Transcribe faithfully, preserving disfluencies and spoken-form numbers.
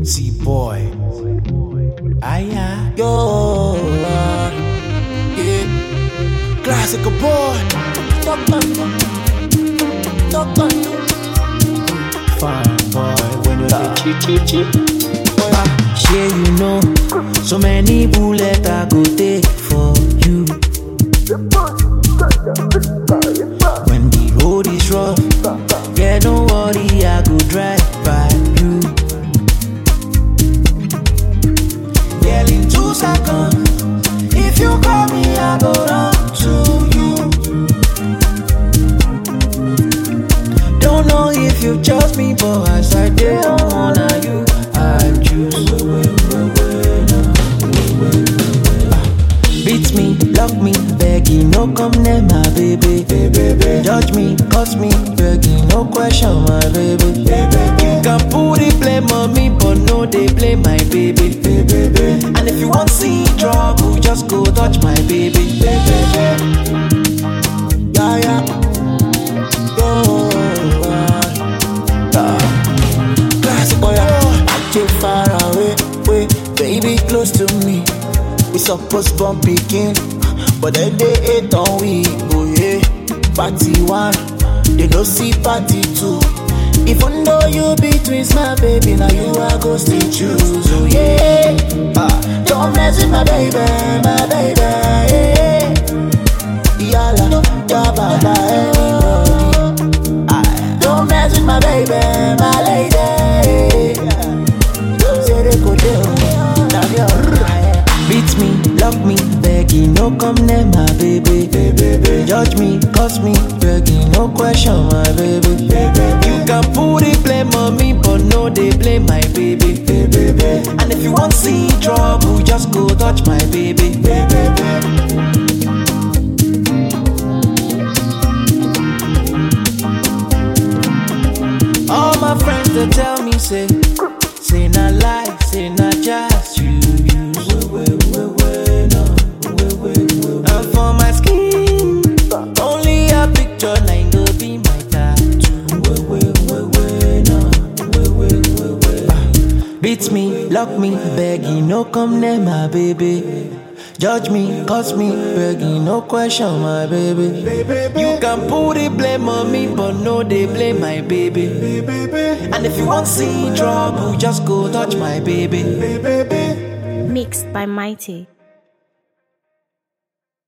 See boy, aya, Yo, uh, yeah. classic boy. Talk on, talk on. Fine boy, when you say cheep, cheep, cheep. Share you know, so many bullets I go take for you. When the road is rough, yeah, don't worry, I go drive by you. Girl, in two seconds, if you call me, I go run to you. Don't know if you trust me, but as I did, I wanna you, I choose. Beat me, love me, begging, no come near my baby. Judge me, curse me, begging, no question my baby. You can put it blame on me, but no they blame my baby. And if you want see trouble, just go touch my baby. Yeah, yeah. Oh, uh, classic boy, I take far away, wait, baby close to me. We supposed bump begin, but then they hate on we. Oh yeah, party one, they don't see party two. Even though you be twins, my baby, now you are go still choose. Oh yeah, ah, don't mess with my baby, my baby. Yeah, yalla, ya baba, anybody. Ah, don't mess with my baby, my lady. Don't say they go down, now you're right. Beat me, love me, begging, no come near my baby. Judge me, curse me, begging, no question my baby. You can put it blame on me, but no they blame my baby. And if you want see trouble, just go touch my baby. All my friends they tell me say, say not lie, say not just you. And for my skin, only a picture line go be my tattoo. Beat me, lock me, begging, no come near my baby. Judge me, curse me, begging, no question my baby. You can put it blame on me, but no they blame my baby. And if you want see trouble, just go touch my baby. Mixed by Mighty.